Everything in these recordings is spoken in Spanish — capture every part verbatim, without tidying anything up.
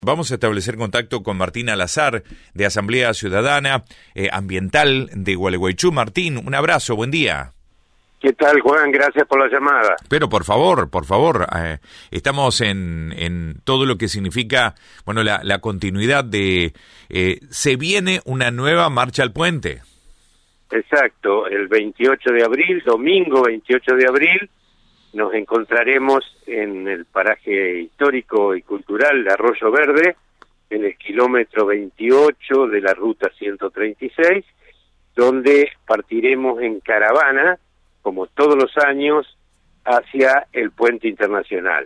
Vamos a establecer contacto con Martín Alazar, de Asamblea Ciudadana eh, Ambiental de Gualeguaychú. Martín, un abrazo, buen día. ¿Qué tal, Juan? Gracias por la llamada. Pero por favor, por favor, eh, estamos en, en todo lo que significa, bueno, la, la continuidad de... Eh, se viene una nueva marcha al puente. Exacto, el veintiocho de abril, domingo veintiocho de abril, nos encontraremos en el paraje histórico y cultural de Arroyo Verde, en el kilómetro veintiocho de la ruta ciento treinta y seis, donde partiremos en caravana, como todos los años, hacia el Puente Internacional.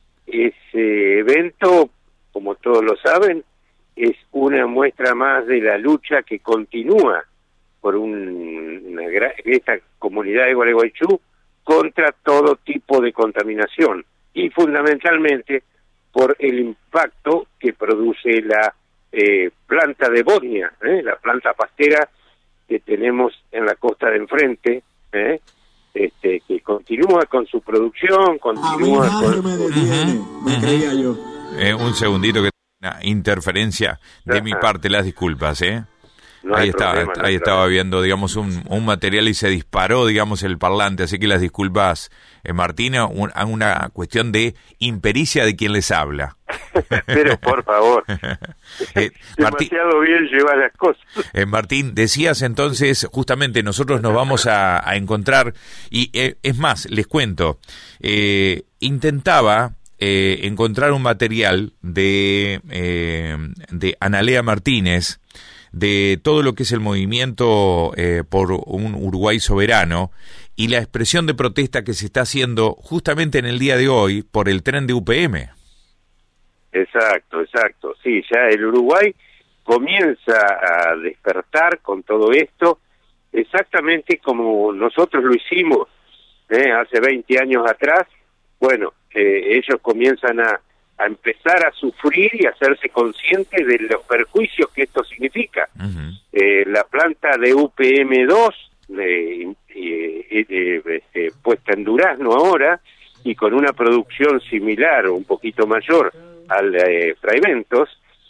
Ese evento, como todos lo saben, es una muestra más de la lucha que continúa por un, una, esta comunidad de Gualeguaychú contra todo tipo de contaminación y fundamentalmente por el impacto que produce la eh, planta de Bodnia, ¿eh? la planta pastera que tenemos en la costa de enfrente, ¿eh? este, que continúa con su producción, continúa a mí con... me detiene, me creía yo. Eh, un segundito que una interferencia de Ajá. mi parte, las disculpas, ¿eh? No ahí hay está, problema, no ahí hay estaba problema. viendo, digamos, un, un material y se disparó, digamos, el parlante, así que las disculpas, eh, Martina, un, una cuestión de impericia de quien les habla. Pero por favor, eh, Martín, demasiado bien llevar las cosas. eh, Martín, decías entonces, justamente nosotros nos vamos a, a encontrar, y eh, es más, les cuento, eh, intentaba... Eh, encontrar un material de, eh, de Analea Martínez, de todo lo que es el movimiento eh, por un Uruguay soberano y la expresión de protesta que se está haciendo justamente en el día de hoy por el tren de U P M. Exacto, exacto. Sí, ya el Uruguay comienza a despertar con todo esto, exactamente como nosotros lo hicimos ¿eh? hace veinte años atrás. Bueno, eh, ellos comienzan a, a empezar a sufrir y a hacerse conscientes de los perjuicios que esto significa. Uh-huh. Eh, la planta de U P M dos, eh, eh, eh, eh, puesta en Durazno ahora, y con una producción similar o un poquito mayor al de eh, Fraiventos,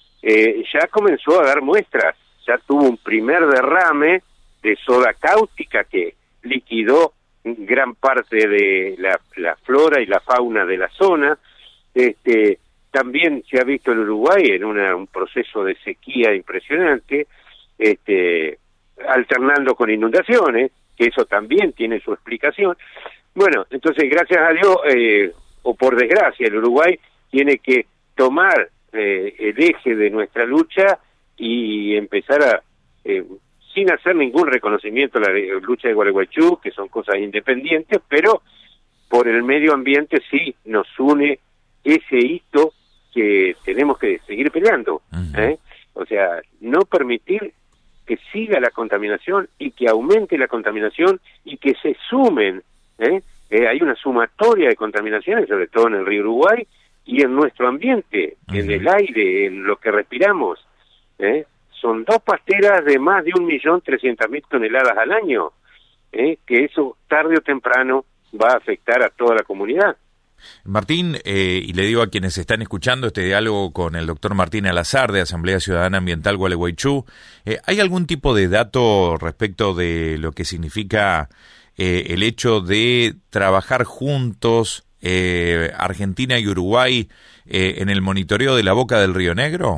eh, ya comenzó a dar muestras, ya tuvo un primer derrame de soda cáustica que liquidó gran parte de la, la flora y la fauna de la zona. Este, también se ha visto en Uruguay en una, un proceso de sequía impresionante, este, alternando con inundaciones, que eso también tiene su explicación. Bueno, entonces gracias a Dios, eh, o por desgracia, el Uruguay tiene que tomar eh, el eje de nuestra lucha y empezar a... Eh, sin hacer ningún reconocimiento a la lucha de Gualeguaychú, que son cosas independientes, pero por el medio ambiente sí nos une ese hito que tenemos que seguir peleando. Uh-huh. ¿eh? O sea, no permitir que siga la contaminación y que aumente la contaminación y que se sumen. ¿eh? Eh, hay una sumatoria de contaminaciones, sobre todo en el río Uruguay y en nuestro ambiente, uh-huh. en el aire, en lo que respiramos. ¿eh? Son dos pasteras de más de un millón trescientas mil toneladas al año, ¿eh? que eso tarde o temprano va a afectar a toda la comunidad. Martín, eh, y le digo a quienes están escuchando este diálogo con el doctor Martín Alazar de Asamblea Ciudadana Ambiental Gualeguaychú, eh, ¿hay algún tipo de dato respecto de lo que significa eh, el hecho de trabajar juntos eh, Argentina y Uruguay eh, en el monitoreo de la boca del Río Negro?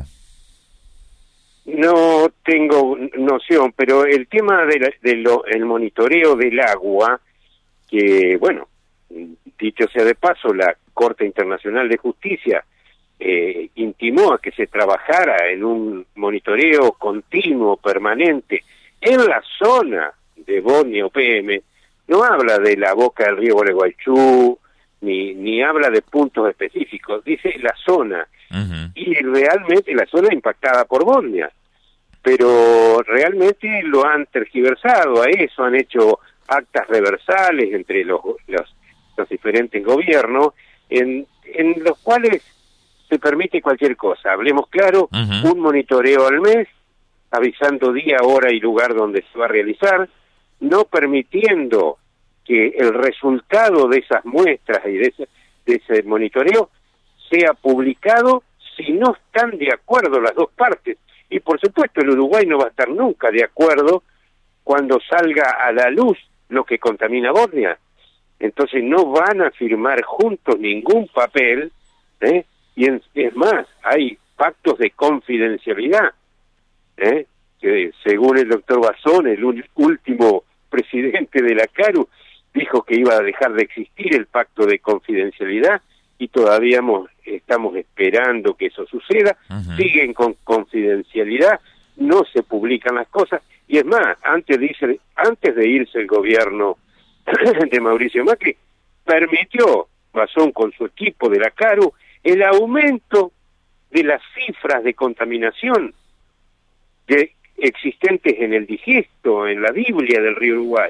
No tengo noción, pero el tema del de lo, el monitoreo del agua, que bueno, dicho sea de paso, la Corte Internacional de Justicia eh, intimó a que se trabajara en un monitoreo continuo, permanente, en la zona de Bodnia U P M, no habla de la boca del río Gualeguaychú, ni, ni habla de puntos específicos, dice la zona. Uh-huh. Y realmente la zona impactada por Bodnia, pero realmente lo han tergiversado a eso, han hecho actas reversales entre los, los, los diferentes gobiernos, en, en los cuales se permite cualquier cosa. Hablemos claro, uh-huh. un monitoreo al mes, avisando día, hora y lugar donde se va a realizar, no permitiendo que el resultado de esas muestras y de ese, de ese monitoreo sea publicado si no están de acuerdo las dos partes. Y por supuesto el Uruguay no va a estar nunca de acuerdo cuando salga a la luz lo que contamina Bosnia. Entonces no van a firmar juntos ningún papel, ¿eh? Y en, es más, hay pactos de confidencialidad, ¿eh? Que según el doctor Bazón, el último presidente de la CARU, dijo que iba a dejar de existir el pacto de confidencialidad, y todavía hemos, estamos esperando que eso suceda. Uh-huh. Siguen con confidencialidad, no se publican las cosas, y es más, antes de irse, antes de irse el gobierno de Mauricio Macri, permitió, Bazón con su equipo de la CARU, el aumento de las cifras de contaminación de, existentes en el digesto, en la Biblia del río Uruguay,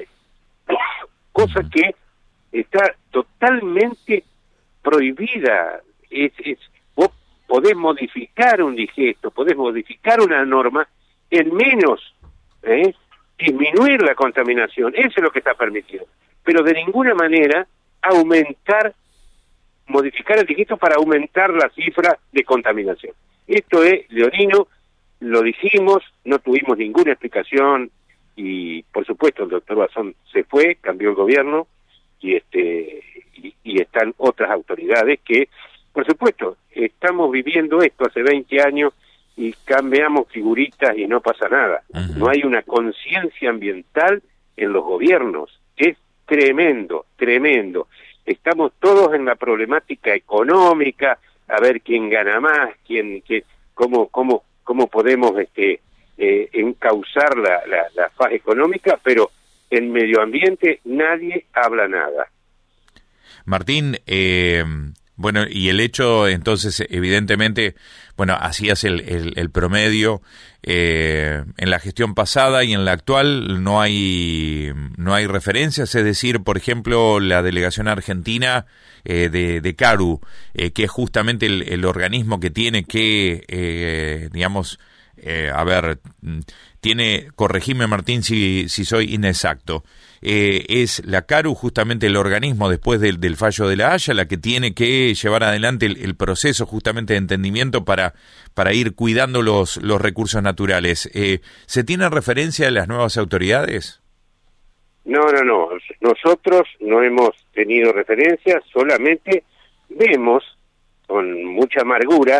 cosa que está totalmente prohibida. Es, es, vos podés modificar un digesto, podés modificar una norma en menos, ¿eh? disminuir la contaminación, eso es lo que está permitido, pero de ninguna manera aumentar, modificar el digesto para aumentar la cifra de contaminación. Esto es leonino, lo dijimos, no tuvimos ninguna explicación, y por supuesto el doctor Bazón se fue, cambió el gobierno, y este y, y están otras autoridades que, por supuesto, estamos viviendo esto hace veinte años y cambiamos figuritas y no pasa nada. Uh-huh. No hay una conciencia ambiental en los gobiernos, es tremendo, tremendo. Estamos todos en la problemática económica, a ver quién gana más, quién, quién cómo, cómo, cómo podemos este, eh, encauzar la, la, la fase económica, pero en medio ambiente nadie habla nada. Martín, eh, bueno, y el hecho, entonces, evidentemente, bueno, hacías el, el, el promedio eh, en la gestión pasada y en la actual no hay no hay referencias, es decir, por ejemplo, la delegación argentina eh, de, de CARU, eh, que es justamente el, el organismo que tiene que, eh, digamos, eh, a ver, tiene, corregime Martín si, si soy inexacto, eh, es la CARU justamente el organismo después del, del fallo de la Haya, la que tiene que llevar adelante el, el proceso justamente de entendimiento para, para ir cuidando los, los recursos naturales. Eh, ¿Se tiene referencia de las nuevas autoridades? No, no, no. Nosotros no hemos tenido referencia, solamente vemos con mucha amargura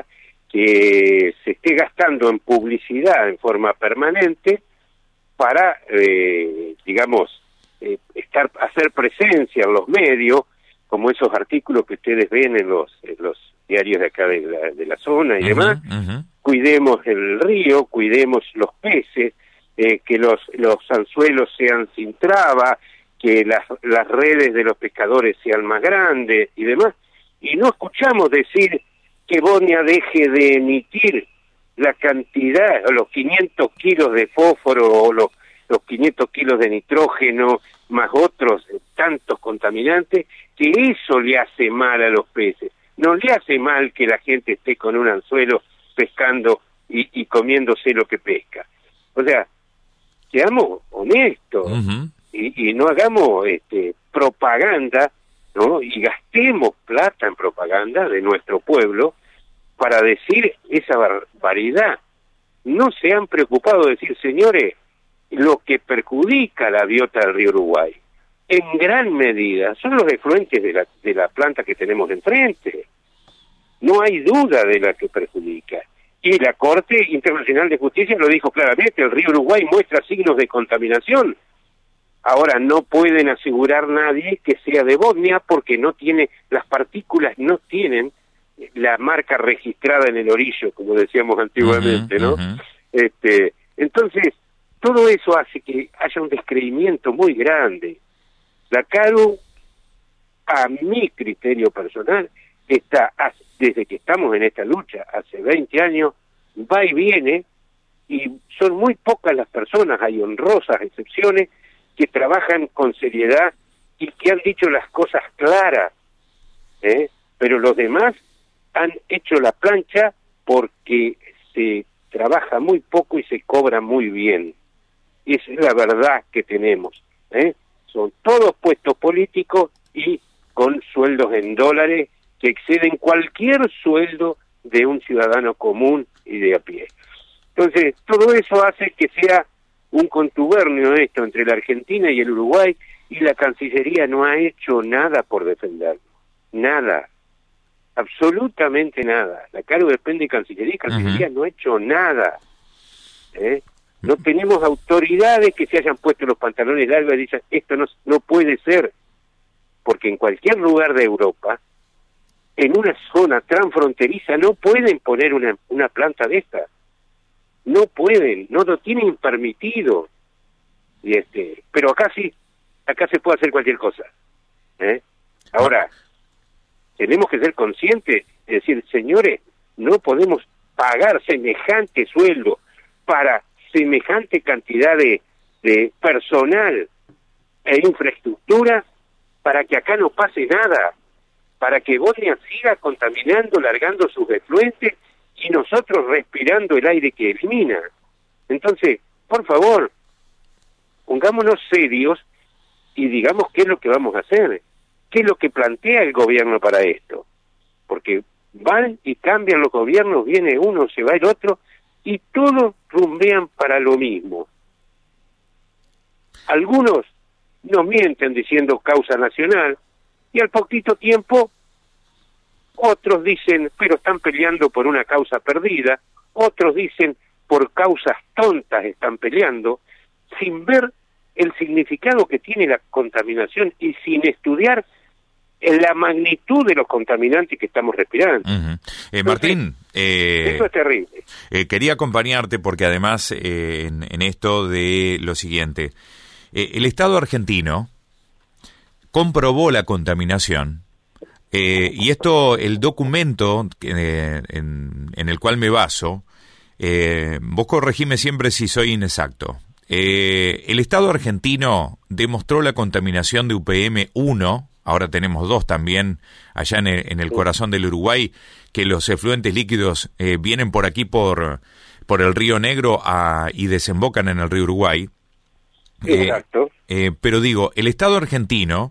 que se esté gastando en publicidad en forma permanente para, eh, digamos, eh, estar hacer presencia en los medios, como esos artículos que ustedes ven en los, en los diarios de acá de la, de la zona y uh-huh, demás. Uh-huh. Cuidemos el río, cuidemos los peces, eh, que los, los anzuelos sean sin traba, que las, las redes de los pescadores sean más grandes y demás. Y no escuchamos decir que Bosnia deje de emitir la cantidad, o los quinientos kilos de fósforo, o los, los quinientos kilos de nitrógeno, más otros tantos contaminantes, que eso le hace mal a los peces. No le hace mal que la gente esté con un anzuelo pescando y, y comiéndose lo que pesca. O sea, seamos honestos, uh-huh. y, y no hagamos este, propaganda, ¿no? Y gastemos plata en propaganda de nuestro pueblo para decir esa barbaridad. No se han preocupado de decir, señores, lo que perjudica la biota del río Uruguay, en gran medida, son los efluentes de la, de la planta que tenemos enfrente. No hay duda de la que perjudica. Y la Corte Internacional de Justicia lo dijo claramente, el río Uruguay muestra signos de contaminación. Ahora, no pueden asegurar nadie que sea de Bosnia porque no tiene, las partículas no tienen la marca registrada en el orillo, como decíamos antiguamente, uh-huh, ¿no? Uh-huh. Este, entonces, todo eso hace que haya un descreimiento muy grande. La CARU, a mi criterio personal, está, desde que estamos en esta lucha, hace veinte años, va y viene, y son muy pocas las personas, hay honrosas excepciones, que trabajan con seriedad y que han dicho las cosas claras, ¿eh? Pero los demás han hecho la plancha porque se trabaja muy poco y se cobra muy bien. Esa es la verdad que tenemos, ¿eh? Son todos puestos políticos y con sueldos en dólares que exceden cualquier sueldo de un ciudadano común y de a pie. Entonces, todo eso hace que sea un contubernio esto entre la Argentina y el Uruguay, y la Cancillería no ha hecho nada por defenderlo. Nada. Absolutamente nada. La cargo depende de Cancillería, y Cancillería uh-huh. no ha hecho nada. ¿Eh? No tenemos autoridades que se hayan puesto los pantalones largos y dicen, esto no, no puede ser. Porque en cualquier lugar de Europa, en una zona transfronteriza, no pueden poner una, una planta de esta. No pueden, no lo tienen permitido. Y este, pero acá sí, acá se puede hacer cualquier cosa. ¿Eh? Ahora, tenemos que ser conscientes de decir, señores, no podemos pagar semejante sueldo para semejante cantidad de, de personal e infraestructura para que acá no pase nada, para que Bosnia siga contaminando, largando sus efluentes y nosotros respirando el aire que elimina. Entonces, por favor, pongámonos serios y digamos qué es lo que vamos a hacer, qué es lo que plantea el gobierno para esto, porque van y cambian los gobiernos, viene uno, se va el otro, y todos rumbean para lo mismo. Algunos nos mienten diciendo causa nacional, y al poquito tiempo otros dicen, pero están peleando por una causa perdida, otros dicen, por causas tontas están peleando, sin ver el significado que tiene la contaminación y sin estudiar la magnitud de los contaminantes que estamos respirando. Uh-huh. eh, Martín, eh, eso es terrible. Eh, quería acompañarte porque además eh, en, en esto de lo siguiente, eh, el Estado argentino comprobó la contaminación eh, y esto, el documento eh, en, en el cual me baso, eh, vos corregime siempre si soy inexacto. Eh, el Estado argentino demostró la contaminación de U P M uno. Ahora tenemos dos también allá en el, en el corazón del Uruguay, que los efluentes líquidos eh, vienen por aquí por por el Río Negro a, y desembocan en el Río Uruguay. Exacto. Eh, eh, pero digo, el Estado argentino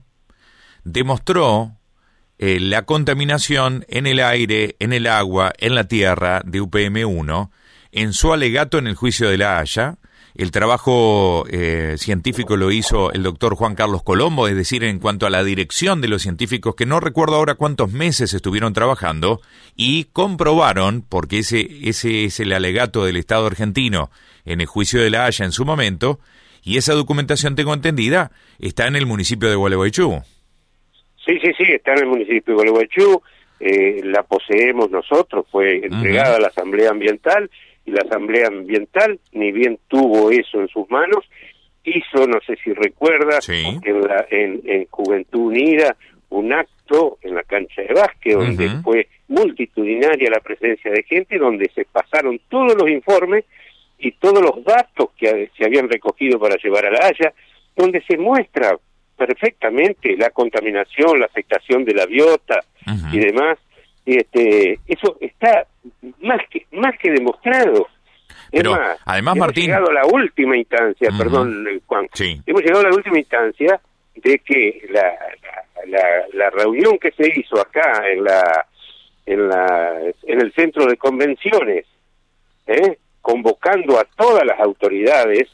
demostró eh, la contaminación en el aire, en el agua, en la tierra de U P M uno, en su alegato en el juicio de La Haya. El trabajo eh, científico lo hizo el doctor Juan Carlos Colombo, es decir, en cuanto a la dirección de los científicos, que no recuerdo ahora cuántos meses estuvieron trabajando, y comprobaron, porque ese, ese es el alegato del Estado argentino en el juicio de La Haya en su momento, y esa documentación, tengo entendida, está en el municipio de Gualeguaychú. Sí, sí, sí, está en el municipio de Gualeguaychú, eh, la poseemos nosotros, fue entregada uh-huh. a la Asamblea Ambiental, y la Asamblea Ambiental, ni bien tuvo eso en sus manos, hizo, no sé si recuerda, sí. en, la, en, en Juventud Unida, un acto en la cancha de básquet, donde uh-huh. fue multitudinaria la presencia de gente, donde se pasaron todos los informes y todos los datos que se habían recogido para llevar a La Haya, donde se muestra perfectamente la contaminación, la afectación de la biota uh-huh. y demás. Este, eso está más que más que demostrado. Pero, es más, además, hemos Martín, llegado a la última instancia, uh-huh. perdón, Juan, sí. hemos llegado a la última instancia de que la, la, la, la reunión que se hizo acá en la en la en el centro de convenciones, ¿eh? convocando a todas las autoridades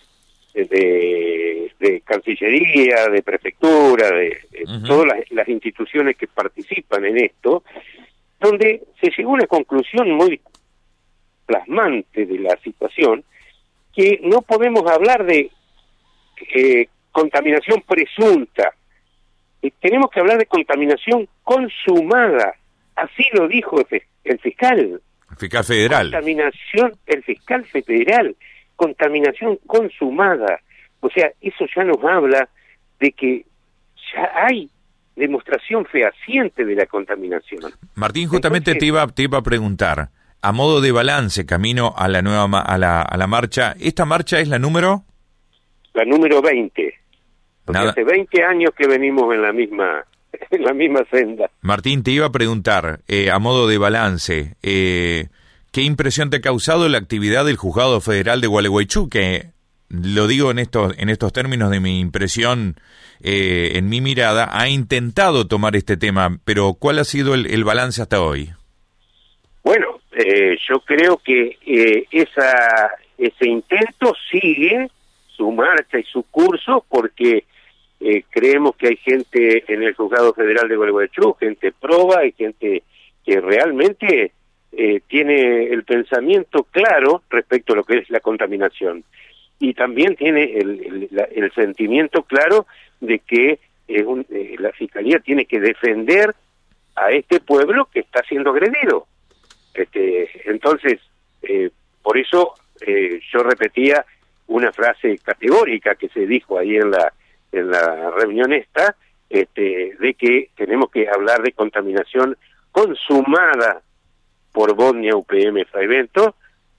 de, de Cancillería, de Prefectura, de, de uh-huh. todas las, las instituciones que participan en esto, donde se llegó a una conclusión muy plasmante de la situación, que no podemos hablar de eh, contaminación presunta, eh, tenemos que hablar de contaminación consumada, así lo dijo el, el fiscal. El fiscal federal. Contaminación, el fiscal federal, contaminación consumada. O sea, eso ya nos habla de que ya hay demostración fehaciente de la contaminación. Martín, justamente Entonces, te iba te iba a preguntar, a modo de balance, camino a la nueva ma- a la a la marcha, ¿esta marcha es la número? La número veinte. Porque Nada. hace veinte años que venimos en la misma en la misma senda. Martín, te iba a preguntar, eh, a modo de balance, eh, ¿qué impresión te ha causado la actividad del Juzgado Federal de Gualeguaychú? Que lo digo en estos en estos términos de mi impresión, eh, en mi mirada, ha intentado tomar este tema, pero ¿cuál ha sido el, el balance hasta hoy? Bueno, eh, yo creo que eh, esa ese intento sigue su marcha y su curso, porque eh, creemos que hay gente en el Juzgado Federal de Gualeguaychú, gente proba y gente que realmente eh, tiene el pensamiento claro respecto a lo que es la contaminación, y también tiene el, el, la, el sentimiento claro de que eh, un, eh, la Fiscalía tiene que defender a este pueblo que está siendo agredido. Este, entonces, eh, por eso eh, yo repetía una frase categórica que se dijo ahí en la en la reunión esta, este, de que tenemos que hablar de contaminación consumada por Bodnia U P M Fragmento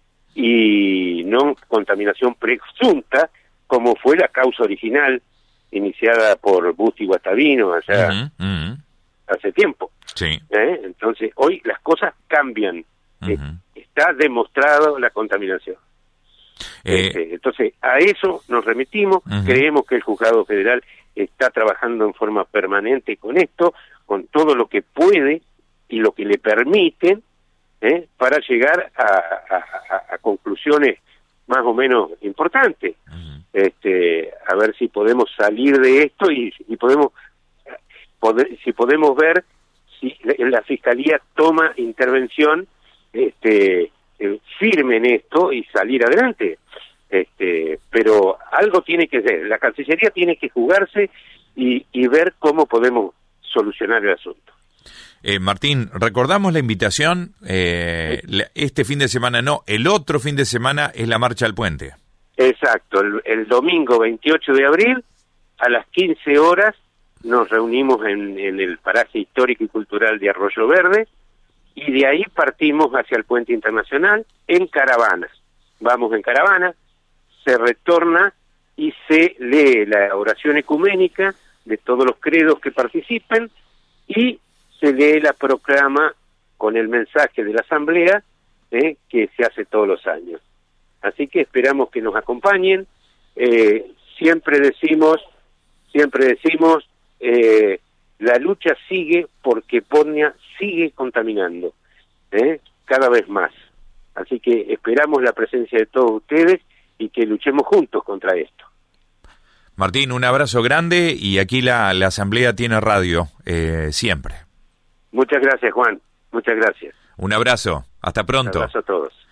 y no contaminación presunta, como fue la causa original iniciada por Busti Guastavino allá uh-huh, uh-huh. hace tiempo. Sí. ¿Eh? Entonces, hoy las cosas cambian. Uh-huh. Eh, está demostrado la contaminación. Eh, este, entonces, a eso nos remitimos. Uh-huh. Creemos que el Juzgado Federal está trabajando en forma permanente con esto, con todo lo que puede y lo que le permiten, ¿eh? para llegar a, a, a conclusiones más o menos importantes. Uh-huh. Este, a ver si podemos salir de esto y, y podemos poder, si podemos ver si la Fiscalía toma intervención este, eh, firme en esto y salir adelante. Este, pero algo tiene que ser, la Cancillería tiene que jugarse y, y ver cómo podemos solucionar el asunto. Eh, Martín, recordamos la invitación, eh, sí. Este fin de semana no, el otro fin de semana es la Marcha al Puente. Exacto, el, el domingo veintiocho de abril a las quince horas nos reunimos en, en el paraje histórico y cultural de Arroyo Verde, y de ahí partimos hacia el Puente Internacional en caravana. Vamos en caravana, se retorna y se lee la oración ecuménica de todos los credos que participen, y se lee la proclama con el mensaje de la Asamblea eh, que se hace todos los años. Así que esperamos que nos acompañen. Eh, siempre decimos, siempre decimos, eh, la lucha sigue porque Bodnia sigue contaminando, ¿eh? cada vez más. Así que esperamos la presencia de todos ustedes y que luchemos juntos contra esto. Martín, un abrazo grande, y aquí la, la Asamblea tiene radio, eh, siempre. Muchas gracias, Juan. Muchas gracias. Un abrazo. Hasta pronto. Un abrazo a todos.